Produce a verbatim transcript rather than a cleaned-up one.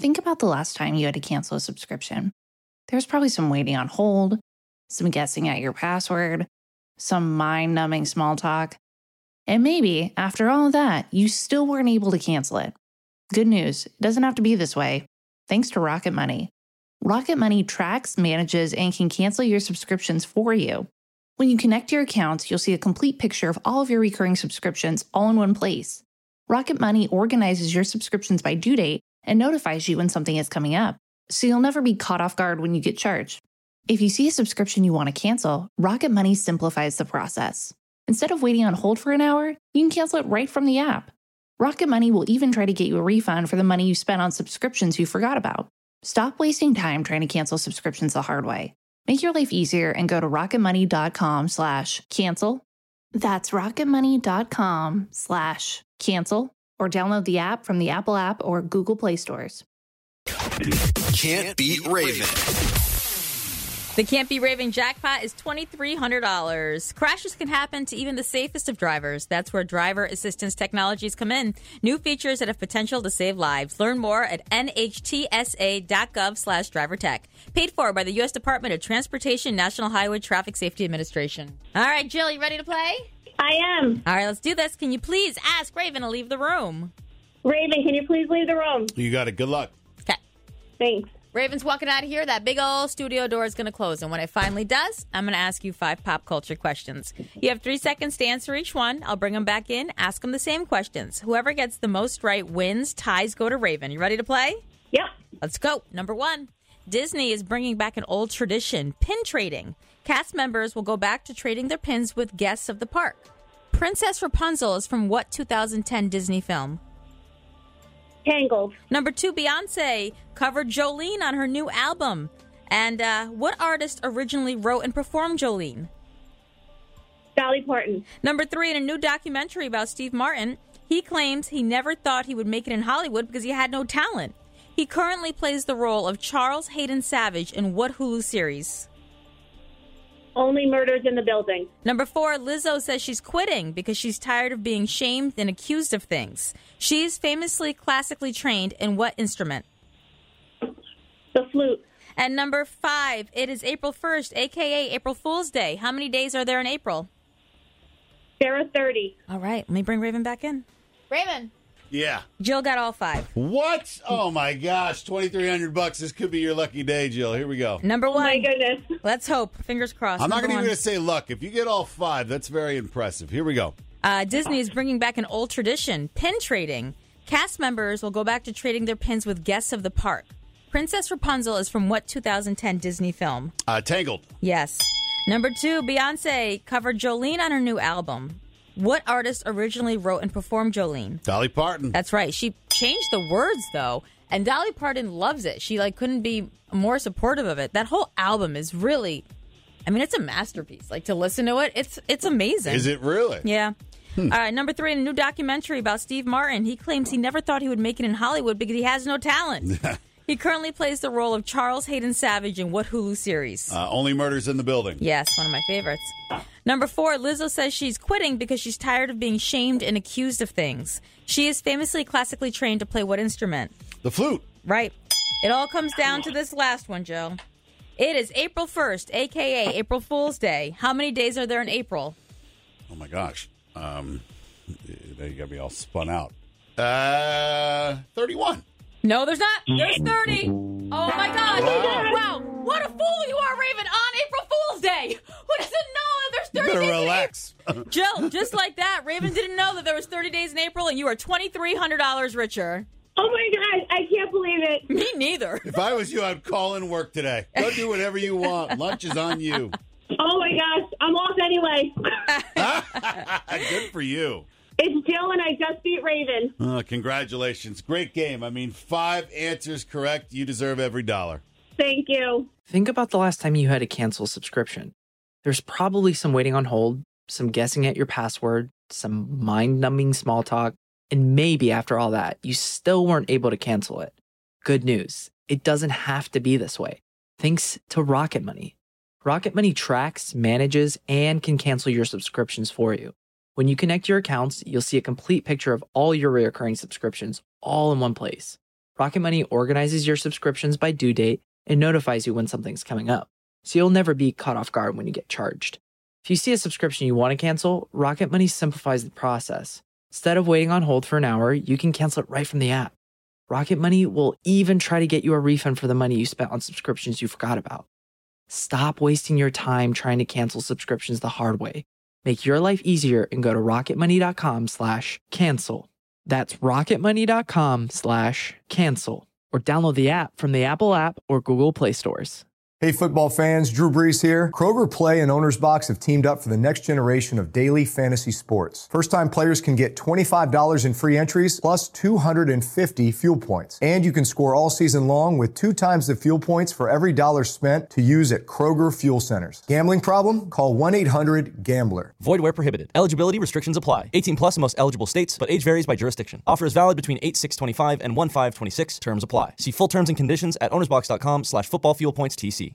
Think about the last time you had to cancel a subscription. There's probably some waiting on hold, some guessing at your password, some mind-numbing small talk. And maybe, after all of that, you still weren't able to cancel it. Good news, it doesn't have to be this way. Thanks to Rocket Money. Rocket Money tracks, manages, and can cancel your subscriptions for you. When you connect your accounts, you'll see a complete picture of all of your recurring subscriptions all in one place. Rocket Money organizes your subscriptions by due date and notifies you when something is coming up, so you'll never be caught off guard when you get charged. If you see a subscription you want to cancel, Rocket Money simplifies the process. Instead of waiting on hold for an hour, you can cancel it right from the app. Rocket Money will even try to get you a refund for the money you spent on subscriptions you forgot about. Stop wasting time trying to cancel subscriptions the hard way. Make your life easier and go to rocketmoney.com slash cancel. That's rocketmoney.com slash cancel, or download the app from the Apple app or Google Play stores. Can't beat Raven. The Can't Be Raven jackpot is twenty-three hundred dollars. Crashes can happen to even the safest of drivers. That's where driver assistance technologies come in. New features that have potential to save lives. Learn more at nhtsa.gov slash driver tech. Paid for by the U S Department of Transportation National Highway Traffic Safety Administration. All right, Jill, you ready to play? I am. All right, let's do this. Can you please ask Raven to leave the room? Raven, can you please leave the room? You got it. Good luck. Okay. Thanks. Raven's walking out of here. That big old studio door is going to close. And when it finally does, I'm going to ask you five pop culture questions. You have three seconds to answer each one. I'll bring them back in, ask them the same questions. Whoever gets the most right wins. Ties go to Raven. You ready to play? Yep. Let's go. Number one, Disney is bringing back an old tradition, pin trading. Cast members will go back to trading their pins with guests of the park. Princess Rapunzel is from what two thousand ten Disney film? Tangled. Number two, Beyonce covered Jolene on her new album. And uh, what artist originally wrote and performed Jolene? Dolly Parton. Number three, in a new documentary about Steve Martin, he claims he never thought he would make it in Hollywood because he had no talent. He currently plays the role of Charles Hayden Savage in what Hulu series? Only Murders in the Building. Number four, Lizzo says she's quitting because she's tired of being shamed and accused of things. She's famously classically trained in what instrument? The flute. And number five, it is April first, a k a. April Fool's Day. How many days are there in April? There are thirty. All right, let me bring Raven back in. Raven. Yeah. Jill got all five. What? Oh, my gosh. twenty-three hundred bucks. This could be your lucky day, Jill. Here we go. Number one. Oh, my goodness. Let's hope. Fingers crossed. I'm not Number even one. going to say luck. If you get all five, that's very impressive. Here we go. Uh, Disney is bringing back an old tradition, pin trading. Cast members will go back to trading their pins with guests of the park. Princess Rapunzel is from what two thousand ten Disney film? Uh, Tangled. Yes. Number two, Beyonce covered Jolene on her new album. What artist originally wrote and performed Jolene? Dolly Parton. That's right. She changed the words, though, and Dolly Parton loves it. She like couldn't be more supportive of it. That whole album is really, I mean, it's a masterpiece. Like, to listen to it, it's it's amazing. Is it really? Yeah. Hmm. All right, number three, in a new documentary about Steve Martin, he claims he never thought he would make it in Hollywood because he has no talent. He currently plays the role of Charles Hayden Savage in what Hulu series? Uh, Only Murders in the Building. Yes, one of my favorites. Number four, Lizzo says she's quitting because she's tired of being shamed and accused of things. She is famously classically trained to play what instrument? The flute. Right. It all comes down to this last one, Joe. It is April first, a k a. April Fool's Day. How many days are there in April? Oh, my gosh. Um, you got me all spun out. Uh, thirty-one. No, there's not. There's thirty. Oh, my God. Wow. Wow. What a fool you are, Raven, on April Fool's Day. Who doesn't know that there's You thirty better days in relax. April? Jill, just like that, Raven didn't know that there was thirty days in April, and you are twenty-three hundred dollars richer. Oh, my God. I can't believe it. Me neither. If I was you, I'd call in work today. Go do whatever you want. Lunch is on you. Oh, my gosh. I'm off anyway. Good for you. It's Jill, and I just beat Raven. Uh, congratulations. Great game. I mean, five answers correct. You deserve every dollar. Thank you. Think about the last time you had to cancel a subscription. There's probably some waiting on hold, some guessing at your password, some mind-numbing small talk, and maybe after all that, you still weren't able to cancel it. Good news. It doesn't have to be this way. Thanks to Rocket Money. Rocket Money tracks, manages, and can cancel your subscriptions for you. When you connect your accounts, you'll see a complete picture of all your recurring subscriptions all in one place. Rocket Money organizes your subscriptions by due date and notifies you when something's coming up, so you'll never be caught off guard when you get charged. If you see a subscription you want to cancel, Rocket Money simplifies the process. Instead of waiting on hold for an hour, you can cancel it right from the app. Rocket Money will even try to get you a refund for the money you spent on subscriptions you forgot about. Stop wasting your time trying to cancel subscriptions the hard way. Make your life easier and go to rocketmoney.com slash cancel. That's rocketmoney.com slash cancel. Or download the app from the Apple app or Google Play stores. Hey, football fans, Drew Brees here. Kroger Play and Owner's Box have teamed up for the next generation of daily fantasy sports. First-time players can get twenty-five dollars in free entries plus two hundred fifty fuel points. And you can score all season long with two times the fuel points for every dollar spent to use at Kroger Fuel Centers. Gambling problem? Call one eight hundred gambler. Void where prohibited. Eligibility restrictions apply. eighteen plus in most eligible states, but age varies by jurisdiction. Offer is valid between eight six twenty-five and one five twenty-six. Terms apply. See full terms and conditions at ownersbox.com slash football fuel points TC.